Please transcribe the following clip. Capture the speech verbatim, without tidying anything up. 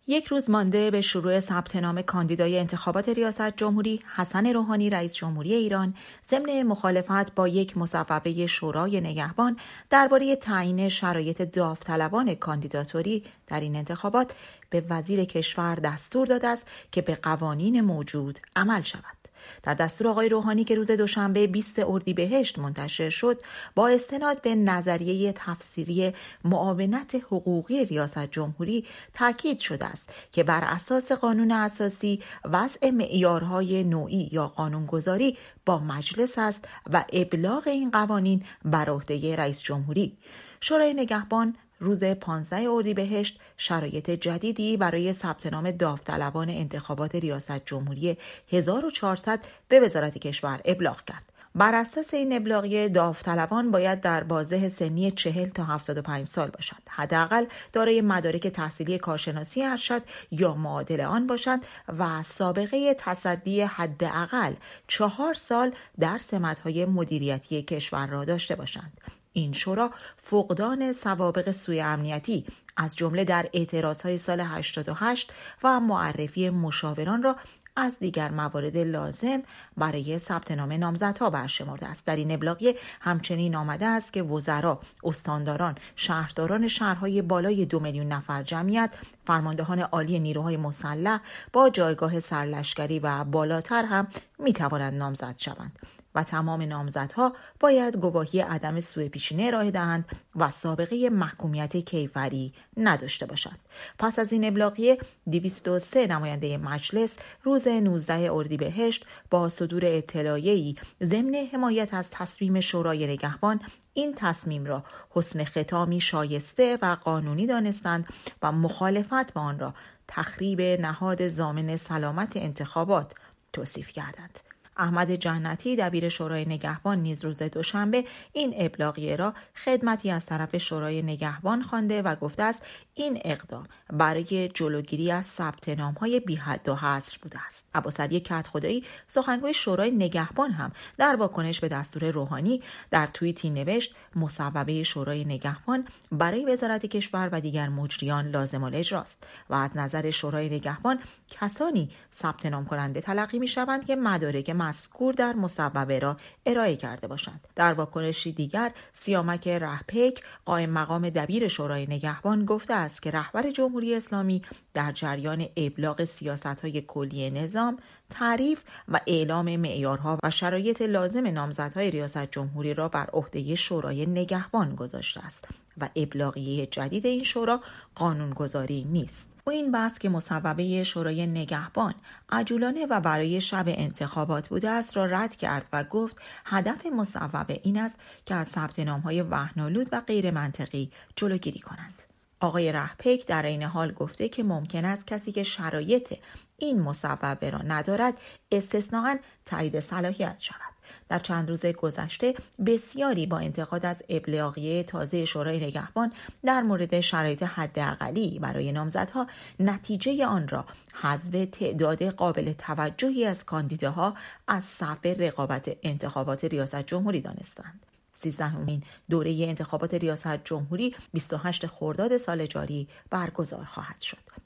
یک روز مانده به شروع ثبت نام کاندیدای انتخابات ریاست جمهوری، حسن روحانی رئیس جمهوری ایران ضمن مخالفت با یک مصوبه شورای نگهبان درباره تعیین شرایط داوطلبان کاندیداتوری در این انتخابات به وزیر کشور دستور داده است که به قوانین موجود عمل شود. در دستور آقای روحانی که روز دوشنبه بیست اردیبهشت منتشر شد، با استناد به نظریه تفسیری معاونت حقوقی ریاست جمهوری تاکید شده است که بر اساس قانون اساسی وضع معیارهای نوعی یا قانونگذاری با مجلس است و ابلاغ این قوانین بر عهده رئیس جمهوری. شورای نگهبان روز پانزده اردیبهشت شرایط جدیدی برای ثبت نام داوطلبان انتخابات ریاست جمهوری هزار و چهارصد به وزارت کشور ابلاغ کرد. بر اساس این ابلاغیه داوطلبان باید در بازه سنی چهل تا هفتاد و پنج سال باشند، حداقل دارای مدارک تحصیلی کارشناسی ارشد یا معادل آن باشند و سابقه تصدی حداقل چهار سال در سمت‌های مدیریتی کشور را داشته باشند. این شورا فقدان سوابق سوء امنیتی از جمله در اعتراضهای سال هشتاد و هشت و معرفی مشاوران را از دیگر موارد لازم برای ثبت نام نامزدها برشمرده است. در این ابلاغیه همچنین آمده است که وزرا، استانداران، شهرداران شهرهای بالای دو میلیون نفر جمعیت، فرماندهان عالی نیروهای مسلح با جایگاه سرلشکری و بالاتر هم می توانند نامزد شوند و تمام نامزدها باید گواهی عدم سوء پیشینه ارائه دهند و سابقه محکومیت کیفری نداشته باشند. پس از این ابلاغیه دویست و سه نماینده مجلس روز نوزده اردیبهشت با صدور اطلاعیه‌ای ضمن حمایت از تصمیم شورای نگهبان این تصمیم را حسن ختامی شایسته و قانونی دانستند و مخالفت با آن را تخریب نهاد ضامن سلامت انتخابات توصیف کردند. احمد جنتی دبیر شورای نگهبان نیز روز دوشنبه این ابلاغیه را خدمتی از طرف شورای نگهبان خوانده و گفته است این اقدام برای جلوگیری از ثبت نام‌های بی‌حد و حصر بوده است. عباسعلی کدخدایی سخنگوی شورای نگهبان هم در واکنش به دستور روحانی در توییتی نوشت مصوبه شورای نگهبان برای وزارت کشور و دیگر مجریان لازم الاجراست و از نظر شورای نگهبان کسانی ثبت نام کننده تلقی می‌شوند که مدارک مذکور در مصوبه را ارائه کرده باشند. در واکنشی دیگر سیامک رهپیک قائم مقام دبیر شورای نگهبان گفته است که رهبر جمهوری اسلامی در جریان ابلاغ سیاست‌های کلی نظام، تعریف و اعلام معیارها و شرایط لازم نامزدهای ریاست جمهوری را بر عهده شورای نگهبان گذاشته است و ابلاغیه جدید این شورا قانونگذاری نیست. او این بحث که مصوبه شورای نگهبان عجولانه و برای شب انتخابات بوده است را رد کرد و گفت هدف مصوبه این است که از ثبت نام‌های وهن‌آلود و غیر منطقی جلوگیری کنند. آقای رهپیک در این حال گفته که ممکن است کسی که شرایط این مصوبه را ندارد استثناءً تایید صلاحیت شود. در چند روز گذشته بسیاری با انتقاد از ابلاغیه تازه شورای نگهبان در مورد شرایط حداقلی برای نامزدها نتیجه آن را حذف تعداد قابل توجهی از کاندیداها از صف رقابت انتخابات ریاست جمهوری دانستند. سیزدهمین دوره انتخابات ریاست جمهوری بیست و هشتم خرداد سال جاری برگزار خواهد شد.